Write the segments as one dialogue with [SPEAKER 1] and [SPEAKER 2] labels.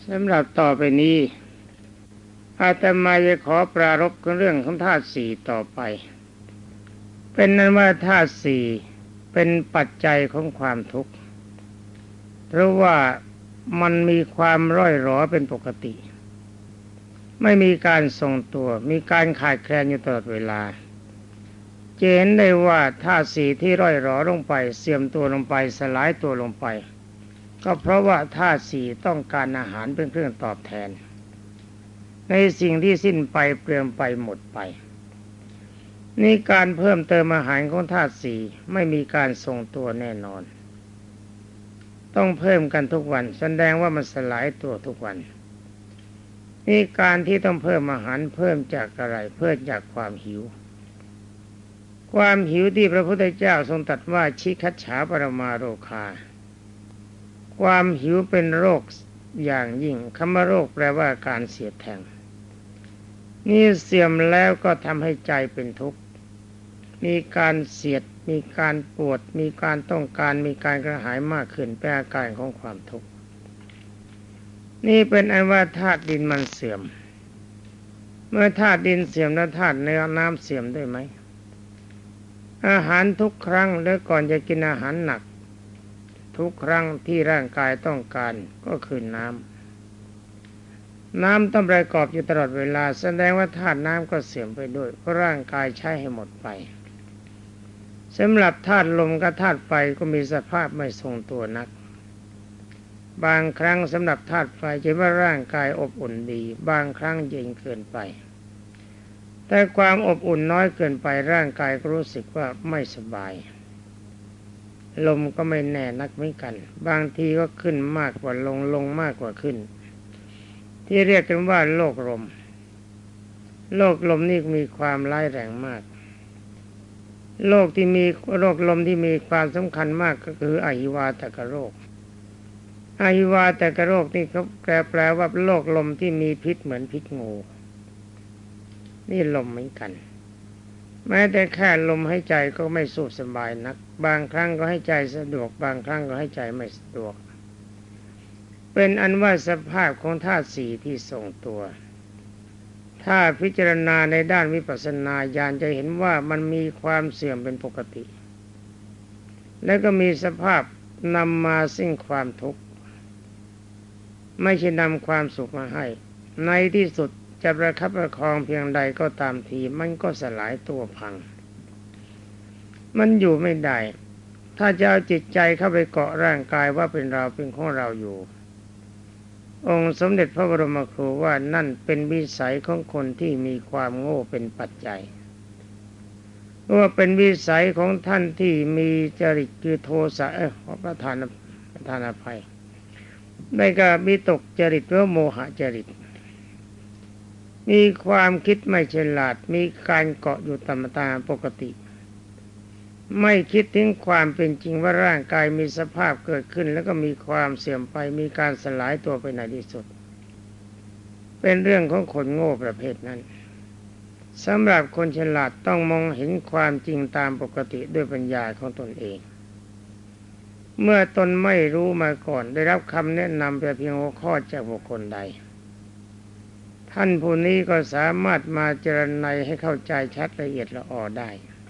[SPEAKER 1] สำหรับต่อไปนี้อาตมาจะขอปรารภเรื่องของธาตุสี่ต่อไปเป็นนั้นว่าธาตุสี่เป็นปัจจัยของความทุกข์เพราะว่ามันมีความร่อยหรอเป็นปกติไม่มีการทรงตัวมีการขาดแคลนอยู่ตลอดเวลาจะเห็นได้ว่าธาตุสี่ที่ร่อยหรอลงไปเสื่อมตัวลงไปสลายตัวลงไปก็เพราะว่าธาตุสี่ต้องการอาหารเป็นเครื่องตอบแทนในสิ่งที่สิ้นไปเปลืองไปหมดไปนี่การเพิ่มเติมอาหารของธาตุสี่ไม่มีการทรงตัวแน่นอนต้องเพิ่มกันทุกวันแสดงว่ามันสลายตัวทุกวันนี่การที่ต้องเพิ่มอาหารเพิ่มจากอะไรเพิ่มจากความหิวความหิวที่พระพุทธเจ้าทรงตรัสว่าชิคัจฉาปรมาโรคาความหิวเป็นโรคอย่างยิ่งคำว่าโรคแปลว่าการเสียดแทงนี่เสื่อมแล้วก็ทำให้ใจเป็นทุกข์มีการเสียดมีการปวดมีการต้องการมีการกระหายมากขึ้นเป็นอาการของความทุกข์นี่เป็นอันว่าธาตุดินมันเสื่อมเมื่อธาตุดินเสื่อมแล้วธาตุเนื้อน้ำเสื่อมด้วยไหมอาหารทุกครั้งและก่อนจะกินอาหารหนักทุกครั้งที่ร่างกายต้องการก็คือน้ำต้องประกอบอยู่ตลอดเวลาแสดงว่าธาตุน้ำก็เสื่อมไปด้วยเพราะร่างกายใช้ให้หมดไปสำหรับธาตุลมกับธาตุไฟก็มีสภาพไม่ทรงตัวนักบางครั้งสำหรับธาตุไฟจะว่าร่างกายอบอุ่นดีบางครั้งเย็นเกินไปแต่ความอบอุ่นน้อยเกินไปร่างกายก็รู้สึกว่าไม่สบายลมก็ไม่แน่นักเหมือนกันบางทีก็ขึ้นมากกว่าลงมากกว่าขึ้นที่เรียกกันว่าโรคลมนี่มีความร้ายแรงมากโรคลมที่มีความสำคัญมากก็คืออหิวาตกโรคอหิวาตกโรคนี่เขาแปลว่าโรคลมที่มีพิษเหมือนพิษงูนี่ลมเหมือนกันแม้แต่แค่ลมหายใจก็ไม่สูบสบายนักบางครั้งก็ให้ใจสะดวกบางครั้งก็ให้ใจไม่สะดวกเป็นอันว่าสภาพของธาตุสี่ที่ทรงตัวถ้าพิจารณาในด้านวิปัสสนาญาณจะเห็นว่ามันมีความเสื่อมเป็นปกติและก็มีสภาพนำมาซึ่งความทุกข์ไม่ใช่นำความสุขมาให้ในที่สุดจะประคับประคองเพียงใดก็ตามทีมันก็สลายตัวพังมันอยู่ไม่ได้ถ้าจะเอาจิตใจเข้าไปเกาะร่างกายว่าเป็นเราเป็นของเราอยู่องค์สมเด็จพระบรมครูว่านั่นเป็นวิสัยของคนที่มีความโง่เป็นปัจจัยว่าเป็นวิสัยของท่านที่มีจริตคือโทสะขอประทานอภัยได้ก็มีตกจริตหรือโมหะจริตมีความคิดไม่ฉลาดมีการเกาะอยู่ตามปกติไม่คิดถึงความเป็นจริงว่าร่างกายมีสภาพเกิดขึ้นแล้วก็มีความเสื่อมไปมีการสลายตัวไปในที่สุดเป็นเรื่องของคนโง่ประเภทนั้นสำหรับคนฉลาดต้องมองเห็นความจริงตามปกติด้วยปัญญาของตนเองเมื่อตนไม่รู้มาก่อนได้รับคำแนะนำแต่เพียงหัวข้อจากบุคคลใดท่านผู้นี้ก็สามารถมาเจรไนให้เข้าใจชัดละเอียดละออได้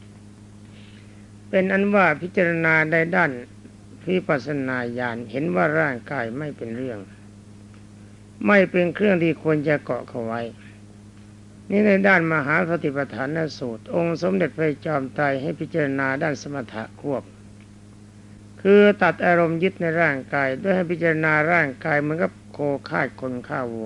[SPEAKER 1] เป็นอันว่าพิจารณาในด้านวิปัสสนาญาณเห็นว่าร่างกายไม่เป็นเรื่องไม่เป็นเครื่องที่ควรจะเกาะเข้าไว้นี่ในด้านมหาสติปัฏฐานสูตรองค์สมเด็จพระจอมไตรให้พิจารณาด้านสมถะควบคือตัดอารมณ์ยึดในร่างกายด้วยให้พิจารณาร่างกายเหมือนกับโคฆ่าคนฆ่าวัว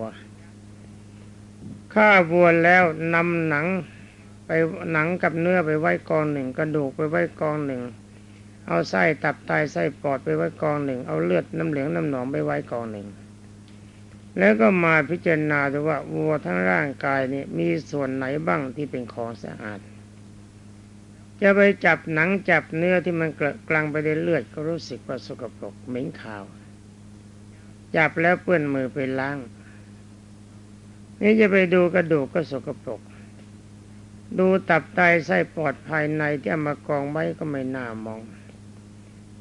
[SPEAKER 1] แล้วนำหนังกับเนื้อไปไว้กองหนึ่งกระดูกไปไว้กองหนึ่งเอาไส้ตับไตไส้ปอดไปไว้กองหนึ่งเอาเลือดน้ำเหลืองน้ำหนองไปไว้กองหนึ่งแล้วก็มาพิจารณาดูว่าวัวทั้งร่างกายนี้มีส่วนไหนบ้างที่เป็นของสะอาดจะไปจับหนังจับเนื้อที่มันกลั่งไปในเลือดก็รู้สึกว่าสกปรกเหม็นคาวจับแล้วเปื้อนมือไปล้างนี่จะไปดูกระดูกก็สกปรกดูตับไตไส้ปอดภายในที่เอามากองไว้ก็ไม่น่ามอง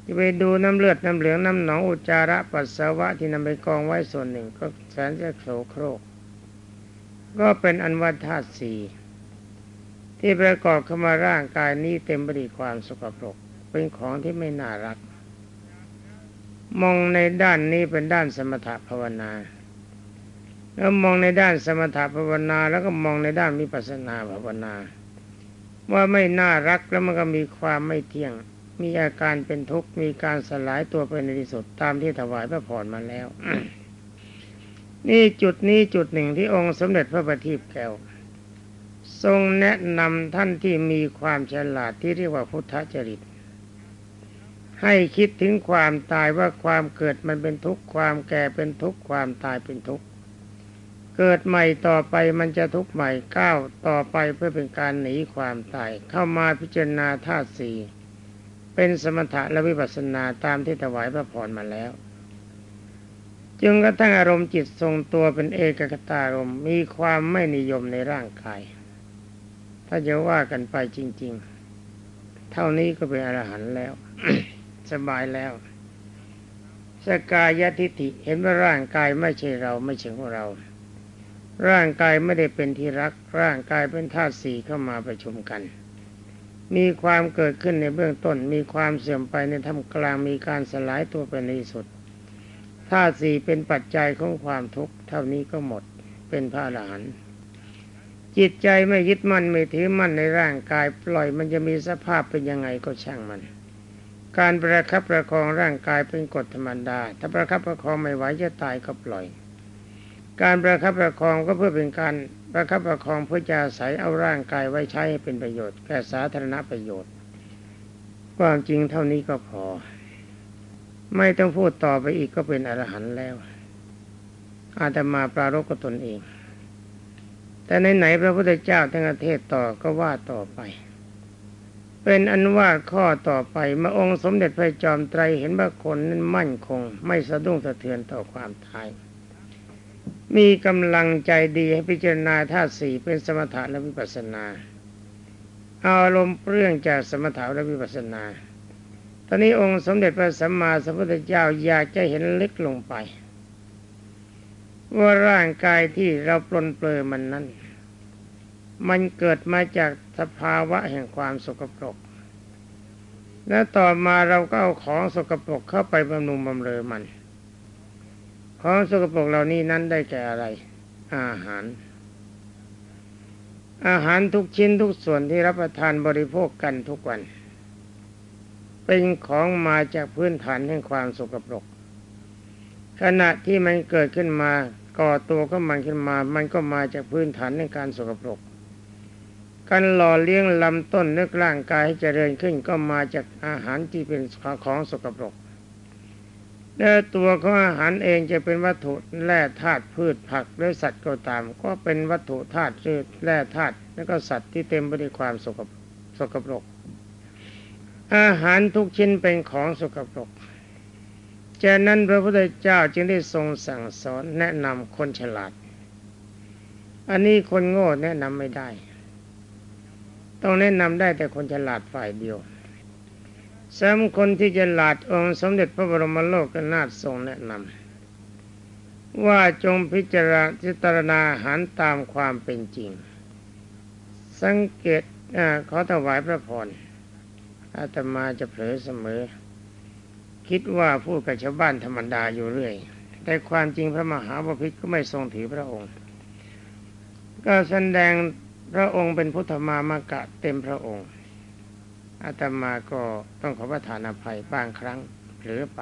[SPEAKER 1] จะไปดูน้ำเลือดน้ำเหลืองน้ำหนองอุจจาระปัสสาวะที่นำไปกองไว้ส่วนหนึ่งก็แสนจะโสโครกก็เป็นอันว่าธาตุสี่ที่ประกอบเข้ามาร่างกายนี้เต็มไปด้วยความสกปรกเป็นของที่ไม่น่ารักมองในด้านนี้เป็นด้านสมถภาวนาแล้วมองในด้านสมถภาวนาแล้วก็มองในด้านวิปัสสนาภาวนาว่าไม่น่ารักแล้วมันก็มีความไม่เที่ยงมีอาการเป็นทุกข์มีการสลายตัวไปในที่สุดตามที่ถวายพระพรมาแล้ว นี่จุดนี้จุดหนึ่งที่องค์สมเด็จพระบัณฑิตแก้วทรงแนะนำท่านที่มีความฉลาดที่เรียกว่าพุทธจริตให้คิดถึงความตายว่าความเกิดมันเป็นทุกข์ความแก่เป็นทุกข์ความตายเป็นทุกข์เกิดใหม่ต่อไปมันจะทุกข์ใหม่ก้าวต่อไปเพื่อเป็นการหนีความตายเข้ามาพิจารณาธาตุสี่เป็นสมถะและวิปัสสนาตามที่ถวายพระพรมาแล้วจึงกระทั่งอารมณ์จิตทรงตัวเป็นเอกคตารมณ์มีความไม่นิยมในร่างกายถ้าจะว่ากันไปจริงๆเท่านี้ก็เป็นอรหันต์แล้ว สบายแล้วสกายทิฏฐิเห็นว่าร่างกายไม่ใช่เราไม่ใช่ของเราร่างกายไม่ได้เป็นที่รักร่างกายเป็นธาตุสี่เข้ามาประชุมกันมีความเกิดขึ้นในเบื้องต้นมีความเสื่อมไปในท่ามกลางมีการสลายตัวไปในที่สุดธาตุสี่เป็นปัจจัยของความทุกข์เท่านี้ก็หมดเป็นพระอรหันต์จิตใจไม่ยึดมั่นไม่ถือมั่นในร่างกายปล่อยมันจะมีสภาพเป็นยังไงก็ช่างมันการประคับประคองร่างกายเป็นกฎธรรมดาถ้าประคับประคองไม่ไหวจะตายก็ปล่อยการประคับประคองก็เพื่อเป็นการประคับประคองเพื่อจะอาศัยเอาร่างกายไว้ใช้ให้เป็นประโยชน์แก่สาธารณประโยชน์ความจริงเท่านี้ก็พอไม่ต้องพูดต่อไปอีกก็เป็นอรหันต์แล้วอาตมาปรารภกับตนเองแต่ไหนๆพระพุทธเจ้าท่านเทศต่อก็ว่าต่อไปเป็นอันว่าข้อต่อไปเมื่อองค์สมเด็จพระจอมไตรเห็นว่าคนนั้นมั่นคงไม่สะดุ้งสะเทือนต่อความตายมีกำลังใจดีให้พิจารณาธาตุสี่เป็นสมถะและวิปัสสนาเอาอารมณ์เปลื้องจากสมถะและวิปัสสนาตอนนี้องค์สมเด็จพระสัมมาสัมพุทธเจ้าอยากจะเห็นลึกลงไปว่าร่างกายที่เราปลนเปลือยมันนั้นมันเกิดมาจากสภาวะแห่งความสกปรกและต่อมาเราก็เอาของสกปรกเข้าไปบำรุงบำเรอมันของสกปรกเหล่านี้นั้นได้แก่อะไรอาหารทุกชิ้นทุกส่วนที่รับประทานบริโภคกันทุกวันเป็นของมาจากพื้นฐานแห่งความสกปรกขณะที่มันเกิดขึ้นมาก่อตัวก็มันขึ้นมามันก็มาจากพื้นฐานในการสกปรกการหล่อเลี้ยงลำต้นนึกร่างกายให้เจริญขึ้นก็มาจากอาหารที่เป็นของสกปรกและตัวของอาหารเองจะเป็นวัตถุแร่ธาตุพืชผักหรือสัตว์ก็ตามก็เป็นวัตถุธาตุพืชแร่ธาตุและก็สัตว์ที่เต็มไปด้วยความสกปรกอาหารทุกชิ้นเป็นของสกปรกฉะนั้นพระพุทธเจ้าจึงได้ทรงสั่งสอนแนะนำคนฉลาดอันนี้คนโง่แนะนำไม่ได้ต้องแนะนำได้แต่คนฉลาดฝ่ายเดียวสำหรับคนที่ฉลาดองค์สมเด็จพระบรมโลกนาถทรงแนะนำว่าจงพิจารณาอาหารตามความเป็นจริงสังเกตขอถวายพระพรอาตมาจะเผลอเสมอคิดว่าพูดกับชาวบ้านธรรมดาอยู่เรื่อยแต่ความจริงพระมหาบพิตรก็ไม่ทรงถือพระองค์ก็แสดงพระองค์เป็นพุทธมามกะเต็มพระองค์อาตมาก็ต้องขอประทานอภัยบางครั้งเผลอไป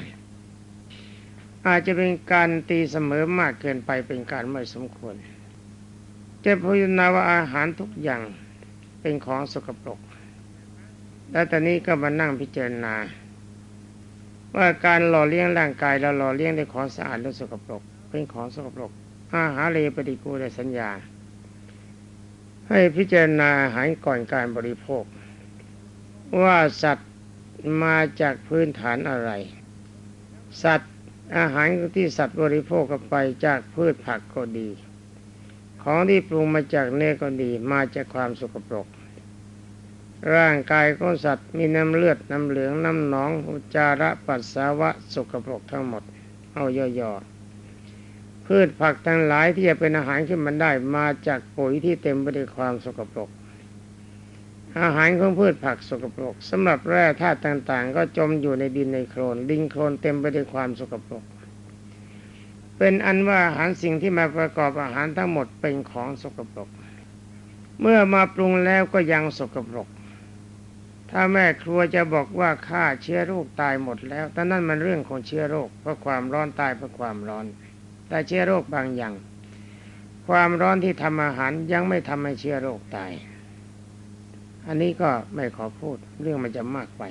[SPEAKER 1] อาจจะเป็นการตีเสมอมากเกินไปเป็นการไม่สมควรจะพิจารณาว่าอาหารทุกอย่างเป็นของสกปรกแล้วตอนนี้ก็มานั่งพิจารณาว่าการหล่อเลี้ยงร่างกายเราหล่อเลี้ยงด้วยของสะอาดหรือสกปรกเป็นของสกปรกอาหารเลวปฏิกูลสัญญาให้พิจารณาอาหารก่อนการบริโภคว่าสัตว์มาจากพื้นฐานอะไรสัตว์อาหารที่สัตว์บริโภคกันไปจากพืชผักก็ดีของที่ปรุงมาจากเนื้อก็ดีมาจากความสกปรกร่างกายของสัตว์มีน้ำเลือดน้ำเหลืองน้ำหนองอุจจาระปัสสาวะสกปรกทั้งหมดเอาย่อๆพืชผักทั้งหลายที่จะเป็นอาหารขึ้นมาได้มาจากปุ๋ยที่เต็มไปด้วยความสกปรกอาหารของพืชผักสกปรกสำหรับแร่ธาตุต่างๆก็จมอยู่ในดินในโคลนดินโคลนเต็มไปด้วยความสกปรกเป็นอันว่าอาหารสิ่งที่มาประกอบอาหารทั้งหมดเป็นของสกปรกเมื่อมาปรุงแล้วก็ยังสกปรกถ้าแม่ครัวจะบอกว่าฆ่าเชื้อโรคตายหมดแล้วแต่นั่นมันเรื่องของเชื้อโรคเพราะความร้อนตายเพราะความร้อนแต่เชื้อโรคบางอย่างความร้อนที่ทำอาหารยังไม่ทำให้เชื้อโรคตายอันนี้ก็ไม่ขอพูดเรื่องมันจะมากไป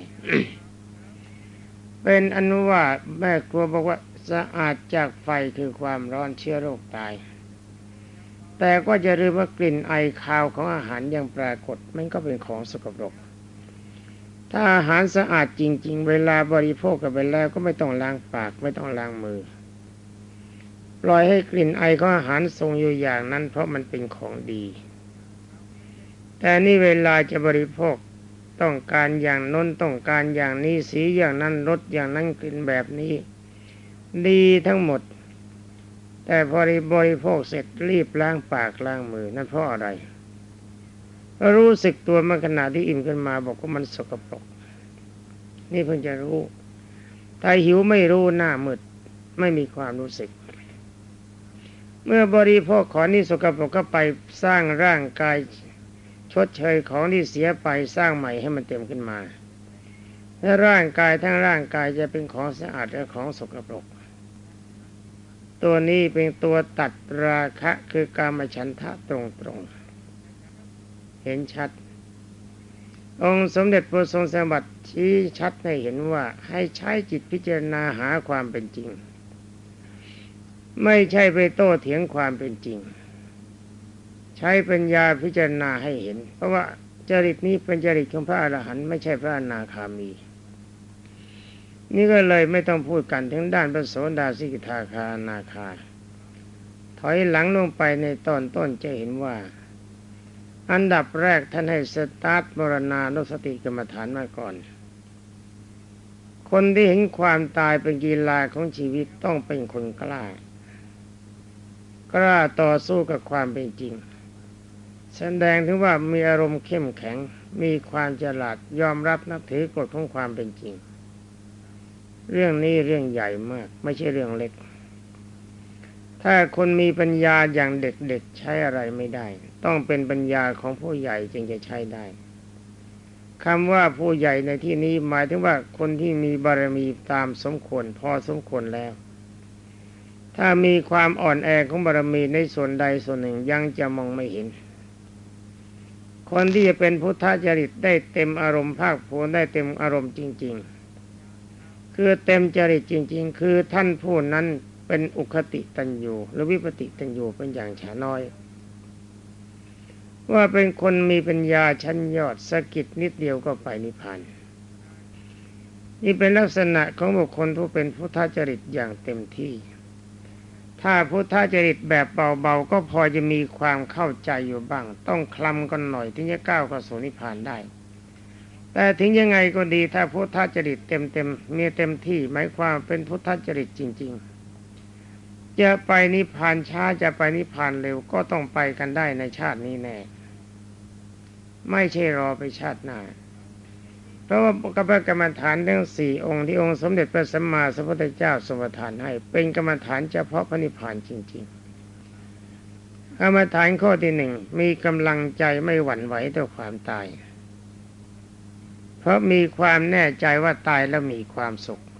[SPEAKER 1] เป็นอนุว่าแม่ครัวบอกว่าสะอาดจากไฟคือความร้อนเชื้อโรคตายแต่ก็จะลืมว่ากลิ่นไอคาวของอาหารยังปรากฏมันก็เป็นของสกปรกถ้าอาหารสะอาดจริงๆเวลาบริโภคกันไปแล้วก็ไม่ต้องล้างปากไม่ต้องล้างมือปล่อยให้กลิ่นไอของอาหารทรงอยู่อย่างนั้นเพราะมันเป็นของดีแต่นี่เวลาจะบริโภคต้องการอย่างน้นต้องการอย่างนี้สีอย่างนั้นรสอย่างนั้นกลิ่นแบบนี้ดีทั้งหมดแต่พอบริโภคเสร็จรีบล้างปากล้างมือนั่นเพราะอะไรรู้สึกตัวเมื่อขณะที่อิ่มขึ้นมาบอกว่ามันสกปรกนี่เพิ่งจะรู้ถ้าหิวไม่รู้หน้ามืดไม่มีความรู้สึกเมื่อบริโภคของนี่สกปรกก็ไปสร้างร่างกายชดเชยของที่เสียไปสร้างใหม่ให้มันเต็มขึ้นมาและร่างกายทั้งร่างกายจะเป็นของสะอาดและของสกปรกตัวนี้เป็นตัวตัดราคะคือกามฉันทะตรงๆเห็นชัดองค์สมเด็จพระทรงสมบัติชี้ชัดให้เห็นว่าให้ใช้จิตพิจารณาหาความเป็นจริงไม่ใช่ไปโต้เถียงความเป็นจริงใช้ปัญญาพิจารณาให้เห็นเพราะว่าจริตนี้เป็นจริตของพระอรหันต์ไม่ใช่พระอนาคามีนี่ก็เลยไม่ต้องพูดกันถึงด้านพระโสดาสกิทาคาอนาคาถอยหลังลงไปในตอนต้นจะเห็นว่าอันดับแรกท่านให้สตาร์ทมรณานุสติกรรมฐานมาก่อนคนที่เห็นความตายเป็นกีฬาของชีวิตต้องเป็นคนกล้าต่อสู้กับความเป็นจริงแสดงถึงว่ามีอารมณ์เข้มแข็งมีความฉลาดยอมรับนับถือกฎของความเป็นจริงเรื่องนี้เรื่องใหญ่มากไม่ใช่เรื่องเล็กถ้าคนมีปัญญาอย่างเด็กๆใช้อะไรไม่ได้ต้องเป็นปัญญาของผู้ใหญ่จึงจะใช้ได้คำว่าผู้ใหญ่ในที่นี้หมายถึงว่าคนที่มีบารมีตามสมควรพอสมควรแล้วถ้ามีความอ่อนแอของบารมีในส่วนใดส่วนหนึ่งยังจะมองไม่เห็นคนที่จะเป็นพุทธจริตได้เต็มอารมณ์ภาคภูมิได้เต็มอารมณ์จริงๆคือเต็มจริตจริงๆคือท่านผู้นั้นเป็นอุคติตัญญูหรือวิปติตัญญูเป็นอย่างฉาน้อยว่าเป็นคนมีปัญญาชั้นยอดสะกิดนิดเดียวก็ไปนิพพานนี่เป็นลักษณะของบุคคลผู้เป็นพุทธจริตอย่างเต็มที่ถ้าพุทธจริตแบบเบาๆก็พอจะมีความเข้าใจอยู่บ้างต้องคลำกันหน่อยถึงจะก้าวเข้าสู่นิพพานได้แต่ถึงยังไงก็ดีถ้าพุทธจริตเต็มมีเต็มที่หมายความเป็นพุทธจริตจริงๆจะไปนิพพานช้าจะไปนิพพานเร็วก็ต้องไปกันได้ในชาตินี้แน่ไม่ใช่รอไปชาติหน้าเพราะว่ากรรมฐานทั้ง4องค์ที่องค์สมเด็จพระสัมมาสัมพุทธเจ้าทรงประทานให้เป็นกรรมฐานเฉพาะพระนิพพานจริงๆกรรมฐานข้อที่1มีกำลังใจไม่หวั่นไหวต่อความตายเพราะมีความแน่ใจว่าตายแล้วมีความสุข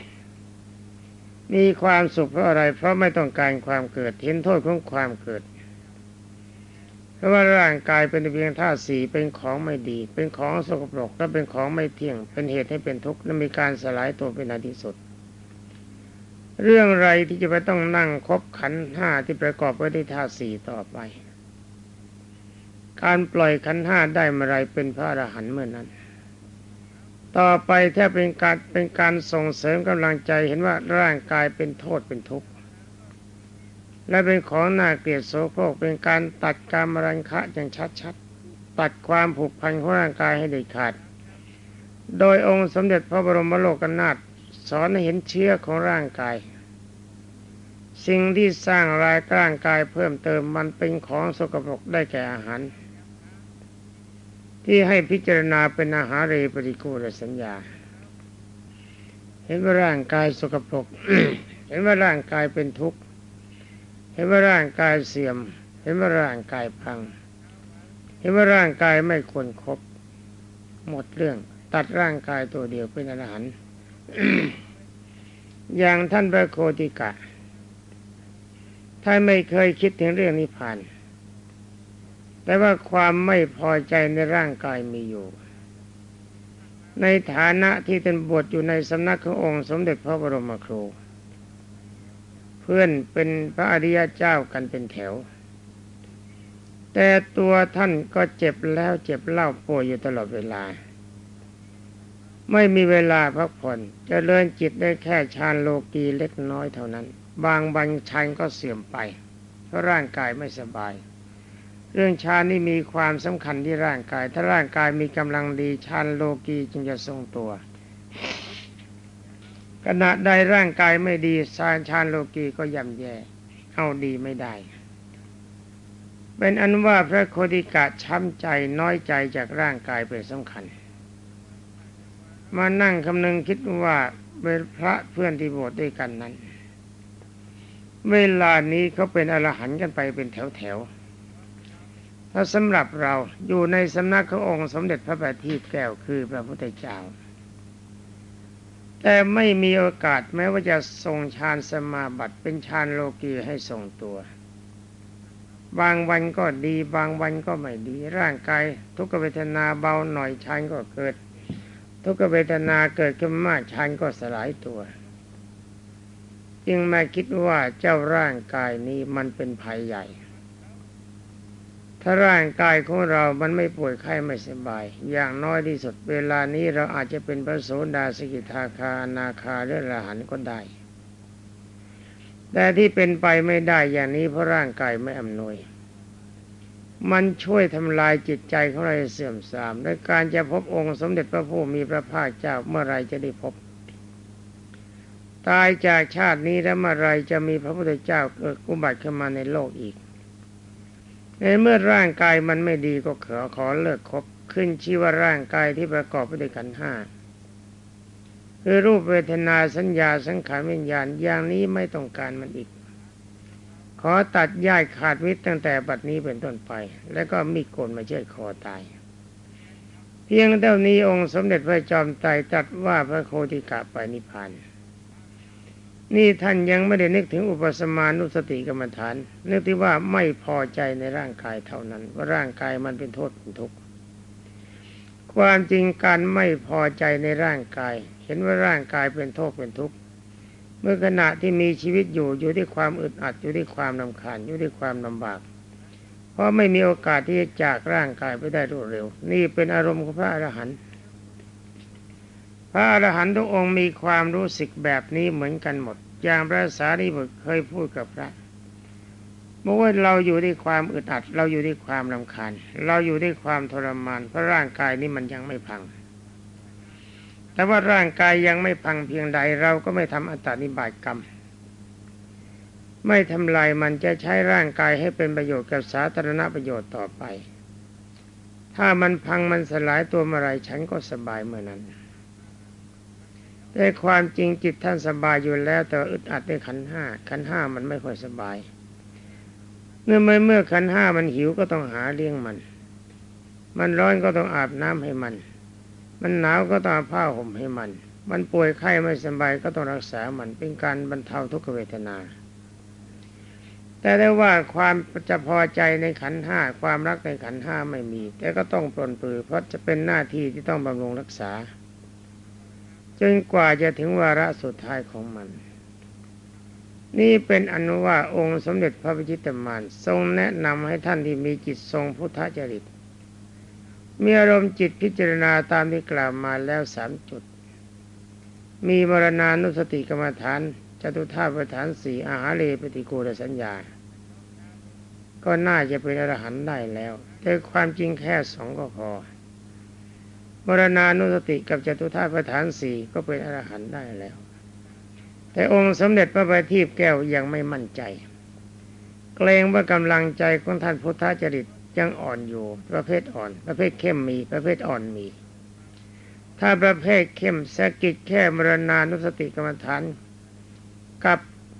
[SPEAKER 1] มีความสุขเพราะอะไรเพราะไม่ต้องการความเกิดเห็นโทษของความเกิดเพราะว่าร่างกายเป็นเพียงธาตุ4เป็นของไม่ดีเป็นของสกปรกและเป็นของไม่เที่ยงเป็นเหตุให้เป็นทุกข์และมีการสลายตัวเป็นอันที่สุดเรื่องไรที่จะไปต้องนั่งคบขันธ์5ที่ประกอบไว้ด้วยธาตุ4ต่อไปการปล่อยขันธ์5ได้เมื่อไรเป็นพระอรหันต์เมื่อนั้นต่อไปถ้าเป็นการส่งเสริมกำลังใจเห็นว่าร่างกายเป็นโทษเป็นทุกข์และเป็นของน่าเกลียดโสโครกเป็นการตัดกามราคะอย่างชัดตัดความผูกพันของร่างกายให้เด็ดขาดโดยองค์สมเด็จพระบรมโลกนาถสอนให้เห็นเชื้อของร่างกายสิ่งที่สร้างรายร่างกายเพิ่มเติมมันเป็นของสกปรกได้แก่อาหารที่ให้พิจารณาเป็นอาหารเรปฏิกูลสัญญาเห็นว่าร่างกายสกปรก เห็นว่าร่างกายเป็นทุกข์เห็นว่าร่างกายเสื่อมเห็นว่าร่างกายพังเห็นว่าร่างกายไม่ควรครบหมดเรื่องตัดร่างกายตัวเดียวเป็นอรหันต์ อย่างท่านพระโคติกะท่านไม่เคยคิดถึงเรื่องนิพพานแต่ว่าความไม่พอใจในร่างกายมีอยู่ในฐานะที่ท่านบวชอยู่ในสำนักขององค์สมเด็จพระบรมครูเพื่อนเป็นพระอริยเจ้ากันเป็นแถวแต่ตัวท่านก็เจ็บแล้วเจ็บเล่าป่วยอยู่ตลอดเวลาไม่มีเวลาพักผ่อนเจริญจิตได้แค่ฌานโลกีเล็กน้อยเท่านั้นบางวันฌานก็เสื่อมไปเพราะร่างกายไม่สบายเรื่องฌานนี่มีความสำคัญที่ร่างกายถ้าร่างกายมีกำลังดีฌานโลกีจึงจะทรงตัวขณะใดร่างกายไม่ดีฌานโลกีก็ย่ำแย่เอาดีไม่ได้เป็นอันว่าพระโคติกะช้ำใจน้อยใจจากร่างกายเป็นสำคัญมานั่งคำนึงคิดว่าเป็นพระเพื่อนที่บวชด้วยกันนั้นเวลานี้เขาเป็นอรหันต์กันไปเป็นแถวๆถ้าสำหรับเราอยู่ในสำนักขององค์สมเด็จพระบัณฑิตแก้วคือพระพุทธเจ้าแต่ไม่มีโอกาสแม้ว่าจะทรงฌานสมาบัติเป็นฌานโลกีให้ทรงตัวบางวันก็ดีบางวันก็ไม่ดีร่างกายทุกขเวทนาเบาหน่อยฌานก็เกิดทุกขเวทนาเกิดขึ้นมากฌานก็สลายตัวจึงมาคิดว่าเจ้าร่างกายนี้มันเป็นภัยใหญ่ถ้าร่างกายของเรามันไม่ป่วยไข้ไม่สบายอย่างน้อยที่สุดเวลานี้เราอาจจะเป็นพระโสดาสกิทาคาอนาคาหรืออรหันต์ก็ได้แต่ที่เป็นไปไม่ได้อย่างนี้เพราะร่างกายไม่อำนวยมันช่วยทำลายจิตใจของเราเสื่อมทรามและการจะพบองค์สมเด็จพระผู้มีพระภาคเจ้าเมื่อไรจะได้พบตายจากชาตินี้แล้วเมื่อไรจะมีพระพุทธเจ้าเกิดอุบัติขึ้นมาในโลกอีกในเมื่อร่างกายมันไม่ดีก็ขอเลิกคบขึ้นชื่อว่าร่างกายที่ประกอบไปด้วยขันธ์ห้าคือรูปเวทนาสัญญาสังขารวิญญาณอย่างนี้ไม่ต้องการมันอีกขอตัดย้ายขาดมิตรตั้งแต่บัดนี้เป็นต้นไปแล้วก็มีโกนมาเชือดคอตายเพียงเท่านี้องค์สมเด็จพระจอมไตรตรัสว่าพระโคติกะไปนิพพานนี่ท่านยังไม่ได้นึกถึงอุปสมานุสติกรรมฐานนึกที่ว่าไม่พอใจในร่างกายเท่านั้นว่าร่างกายมันเป็นโทษเป็นทุกข์ความจริงการไม่พอใจในร่างกายเห็นว่าร่างกายเป็นโทษเป็นทุกข์เมื่อขณะที่มีชีวิตอยู่ที่ความอึดอัดอยู่ที่ความรำคาญอยู่ที่ความลำบากเพราะไม่มีโอกาสที่จะจากร่างกายไปได้รวดเร็วนี่เป็นอารมณ์ของพระอรหันต์พระอรหันต์ทุกองค์มีความรู้สึกแบบนี้เหมือนกันหมดอย่างพระสารีบุตรเคยพูดกับพระบอกว่าเราอยู่ที่ความอึดอัดเราอยู่ที่ความรำคาญเราอยู่ที่ความทรมานเพราะร่างกายนี้มันยังไม่พังแต่ว่าร่างกายยังไม่พังเพียงใดเราก็ไม่ทำอัตตนิบาตกรรมไม่ทำลายมันจะใช้ร่างกายให้เป็นประโยชน์กับสาธารณประโยชน์ต่อไปถ้ามันพังมันสลายตัวเมื่อไรฉันก็สบายเมื่อนั้นแต่ความจริงจิตท่านสบายอยู่แล้วแต่อึดอัดในขันธ์ห้ามันไม่ค่อยสบายเมื่อขันธ์ห้ามันหิวก็ต้องหาเลี้ยงมันร้อนก็ต้องอาบน้ำให้มันหนาวก็ต้องเอาผ้าห่มให้มันป่วยไข้ไม่สบายก็ต้องรักษามันเป็นการบรรเทาทุกขเวทนาแต่ได้ว่าความจะพอใจในขันธ์ห้าความรักในขันธ์ห้าไม่มีแต่ก็ต้องปรนปรื้อเพราะจะเป็นหน้าที่ที่ต้องบำรุงรักษาจนกว่าจะถึงวาระสุดท้ายของมันนี่เป็นอนุว่าองค์สมเด็จพระพิชิตมารทรงแนะนำให้ท่านที่มีจิตทรงพุทธจริตมีอารมณ์จิตพิจารณาตามที่กล่าวมาแล้ว3 จุดมีมรณานุสติกรรมฐานจตุธาตุฐาน4อาหาเรปฏิกูลสัญญาก็น่าจะเป็นอรหันต์ได้แล้วแต่ความจริงแค่สองก็พอมรณานุสติกับจตุธาตุประธานสี่ก็เป็นอรหันต์ได้แล้วแต่องค์สมเด็จพระบัณฑิตแก้วยังไม่มั่นใจเกรงว่ากำลังใจของท่านพุทธจริตยังอ่อนอยู่ประเภทอ่อนประเภทเข้มมีประเภทอ่อนมีถ้าประเภทเข้มสกิดแค่มรณานุสติกรรมฐานกับ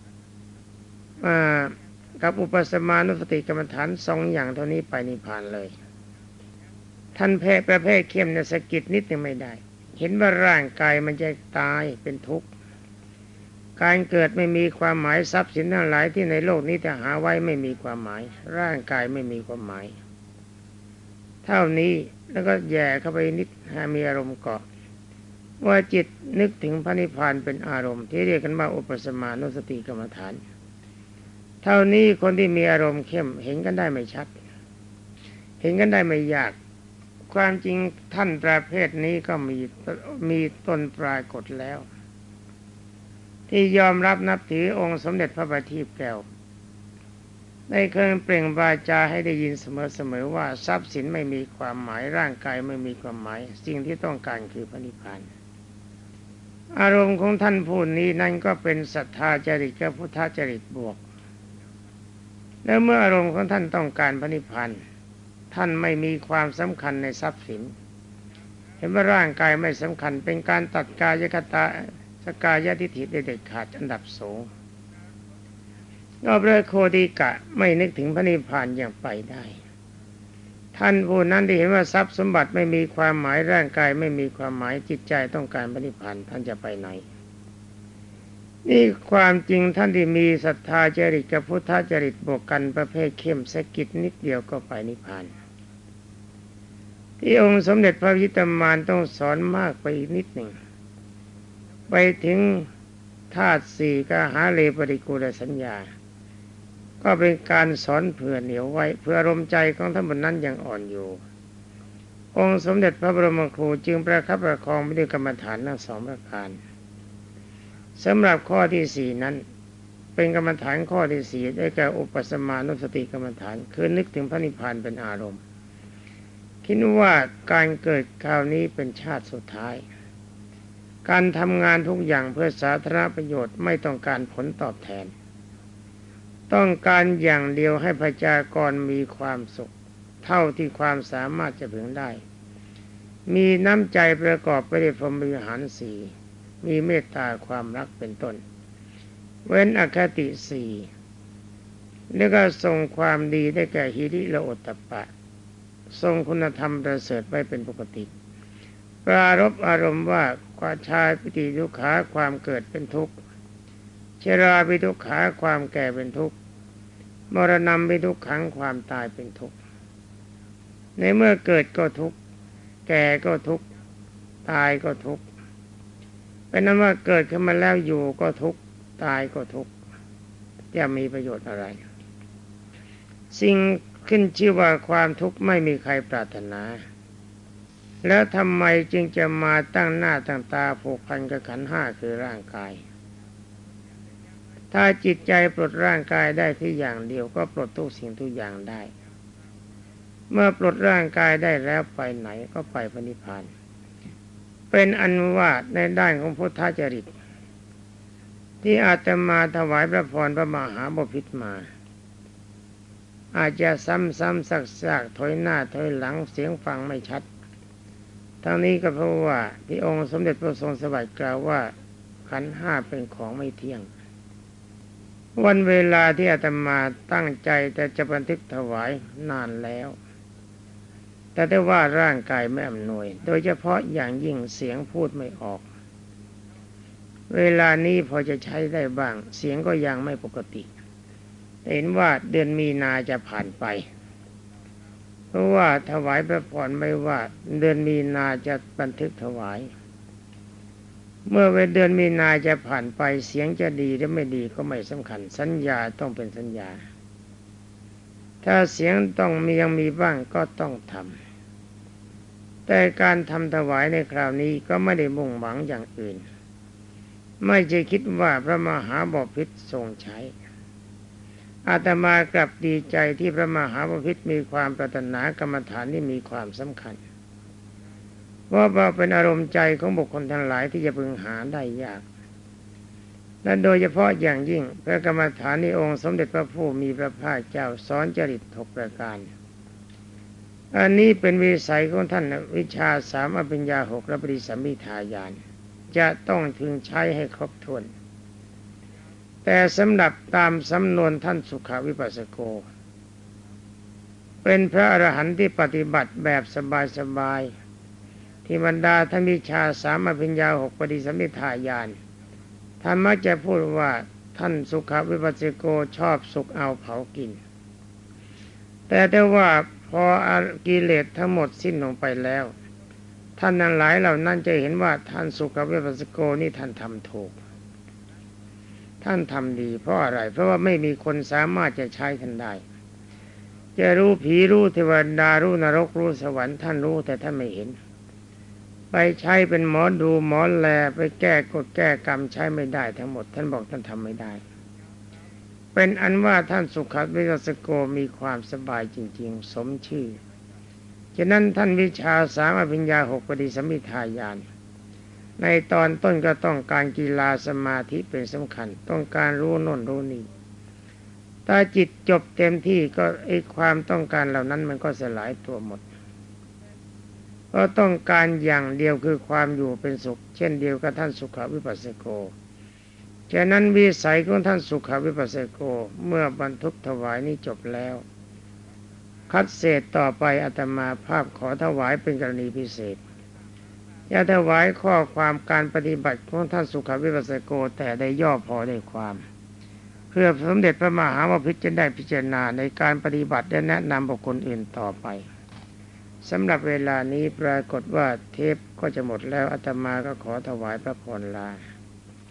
[SPEAKER 1] อุปสมานุสติกรรมฐานสองอย่างเท่านี้ไปนิพพานเลยท่านประเภทเข้มเนี่ยสกิดนิดนึงไม่ได้เห็นว่าร่างกายมันจะตายเป็นทุกข์การเกิดไม่มีความหมายทรัพย์สินทั้งหลายที่ในโลกนี้แต่หาไว้ไม่มีความหมายร่างกายไม่มีความหมายเท่านี้แล้วก็แย่เข้าไปนิดให้มีอารมณ์เกาะว่าจิตนึกถึงพระนิพพานเป็นอารมณ์ที่เรียกกันว่าอุปสมานุสติกรรมฐานเท่านี้คนที่มีอารมณ์เข้มเห็นกันได้ไม่ชัดเห็นกันได้ไม่ยากความจริงท่านประเภทนี้ก็มีต้นปรากฏแล้วที่ยอมรับนับถือองค์สมเด็จพระบัณฑิตแก้วได้เคยเปล่งวาจาให้ได้ยินเสมอว่าทรัพย์สินไม่มีความหมายร่างกายไม่มีความหมายสิ่งที่ต้องการคือพระนิพพานอารมณ์ของท่านผู้นี้นั่นก็เป็นศรัทธาจริตกับพุทธจริตบวกแล้วเมื่ออารมณ์ของท่านต้องการพระนิพพานท่านไม่มีความสำคัญในทรัพย์สินเห็นว่าร่างกายไม่สำคัญเป็นการตัดกายคตาสกายทิฏฐิเด็ดขาดอันดับสูงก็พระโคติกะไม่นึกถึงพระนิพพานอย่างไปได้ท่านผู้นั้นที่เห็นว่าทรัพย์สมบัติไม่มีความหมายร่างกายไม่มีความหมายจิตใจต้องการพระนิพพานท่านจะไปไหนนี่ความจริงท่านที่มีศรัทธาจริตกับพุทธจริตบวกกันประเภทเข้มสกิดนิดเดียวก็ไปนิพพานที่องค์สมเด็จพระวิตามานต้องสอนมากไปอีกนิดหนึ่งไปถึงธาตุสี่กหาเลปฏิกูลสัญญาก็เป็นการสอนเผื่อเหนียวไว้เพื่ออารมณ์ใจของท่านบนนั้นยังอ่อนอยู่องค์สมเด็จพระบรมครูจึงประคับประคองไปด้วยกรรมฐานทั้งสองประการสำหรับข้อที่สี่นั้นเป็นกรรมฐานข้อที่สี่ได้แก่อุปสมานุสติกรรมฐานคือนึกถึงพระนิพพานเป็นอารมณ์คิดว่าการเกิดคราวนี้เป็นชาติสุดท้ายการทำงานทุกอย่างเพื่อสาธารณประโยชน์ไม่ต้องการผลตอบแทนต้องการอย่างเดียวให้ประชากรมีความสุขเท่าที่ความสามารถจะพึงได้มีน้ำใจประกอบไปด้วยพรหมวิหารสี่มีเมตตาความรักเป็นต้นเว้นอคติสี่แล้วก็ทรงความดีได้แก่หิริและโอตตัปปะทรงคุณธรรมประเสริฐไว้เป็นปกติปรารภอารมณ์ว่าความชาปิติทุกขาความเกิดเป็นทุกข์ชราปิทุกขาความแก่เป็นทุกข์มรณะปิทุกขังความตายเป็นทุกข์ในเมื่อเกิดก็ทุกข์แก่ก็ทุกข์ตายก็ทุกข์เป็นนั้นว่าเกิดขึ้นมาแล้วอยู่ก็ทุกข์ตายก็ทุกข์จะมีประโยชน์อะไรสิ่งขึ้นชื่อว่าความทุกข์ไม่มีใครปรารถนาแล้วทำไมจึงจะมาตั้งหน้าตั้งตาผูกพันกับขันธ์ห้าคือร่างกายถ้าจิตใจปลดร่างกายได้ที่อย่างเดียวก็ปลดทุกสิ่งทุกอย่างได้เมื่อปลดร่างกายได้แล้วไปไหนก็ไปพระนิพพานเป็นอันว่าในด้านของพุทธจริตที่อาตมาถวายพระพรพระมหาบพิตรมาอาจจะซ้ำๆซักๆถอยหน้าถอยหลังเสียงฟังไม่ชัดทั้งนี้ก็เพราะว่าที่องค์สมเด็จพระทรงสวัสดิ์กล่าวว่าขันธ์ห้าเป็นของไม่เที่ยงวันเวลาที่อาตมาตั้งใจแต่จะบันทึกถวายนานแล้วแต่ได้ว่าร่างกายไม่อำนวยโดยเฉพาะอย่างยิ่งเสียงพูดไม่ออกเวลานี้พอจะใช้ได้บ้างเสียงก็ยังไม่ปกติเห็นว่าเดือนมีนาจะผ่านไปเพราะว่าถวายพระพรไม่ว่าเดือนมีนาจะบันทึกถวายเมื่อเดือนมีนาจะผ่านไปเสียงจะดีหรือไม่ดีก็ไม่สำคัญสัญญาต้องเป็นสัญญาถ้าเสียงต้องยังมีบ้างก็ต้องทำแต่การทำถวายในคราวนี้ก็ไม่ได้มุ่งหวังอย่างอื่นไม่ใช่คิดว่าพระมหาบพิตรทรงใช้อาตมากลับดีใจที่พระมหาบพิตรมีความปรารถนากรรมฐานที่มีความสำคัญเพราะว่าเป็นอารมณ์ใจของบุคคลทั้งหลายที่จะพึงหาได้ยากและโดยเฉพาะอย่างยิ่งพระกรรมฐานในองค์สมเด็จพระผู้มีพระภาคเจ้าสอนจริต6ประการอันนี้เป็นวิสัยของท่านวิชา3อภิญญา6และปฏิสัมภิทาญาณจะต้องถึงใช้ให้ครบถ้วนแต่สำหรับตามสำนวนท่านสุขวิปัสสโกเป็นพระอรหันต์ที่ปฏิบัติแบบสบายๆที่บรรดาท่านวิชา3อภิญญา6ปฏิสัมภิทาญาณท่านมักจะพูดว่าท่านสุขวิปัสสโกชอบสุขเอาเผากินแต่ว่าพอกิเลสทั้งหมดสิ้นลงไปแล้วท่านนั้นหลายเหล่านั้นจะเห็นว่าท่านสุขวิปัสสโกนี่ท่านทำถูกท่านทำดีเพราะอะไรเพราะว่าไม่มีคนสามารถจะใช้ท่านได้จะรู้ผีรู้เทวดารู้นรกรู้สวรรค์ท่านรู้แต่ท่านไม่เห็นไปใช้เป็นหมอดูหมอแลไปแก้กฎแก้กรรมใช้ไม่ได้ทั้งหมดท่านบอกท่านทำไม่ได้เป็นอันว่าท่านสุขวิปัสสโกมีความสบายจริงๆสมชื่อฉะนั้นท่านวิชา3อภิญญา6ปฏิสัมภิทาญาณในตอนต้นก็ต้องการกีฬาสมาธิเป็นสำคัญต้องการรู้โน่นรู้นี่ถ้าจิตจบเต็มที่ก็ไอ้ความต้องการเหล่านั้นมันก็สลายตัวหมดก็ต้องการอย่างเดียวคือความอยู่เป็นสุขเช่นเดียวกับท่านสุขวิปัสสโกฉะนั้นวิสัยของท่านสุขวิปัสสโกเมื่อบรรทุกถวายนี้จบแล้วคัดเศษต่อไปอาตมาภาพขอถวายเป็นกรณีพิเศษอย่าถวายข้อความการปฏิบัติของท่านสุขวิปัสสโกแต่ได้ย่อพอได้ความเพื่อสมเด็จพระมหาบพิตรจะได้พิจารณาในการปฏิบัติและแนะนำบุคคลอื่นต่อไปสำหรับเวลานี้ปรากฏว่าเทปก็จะหมดแล้วอาตมาก็ขอถวายพระพรลา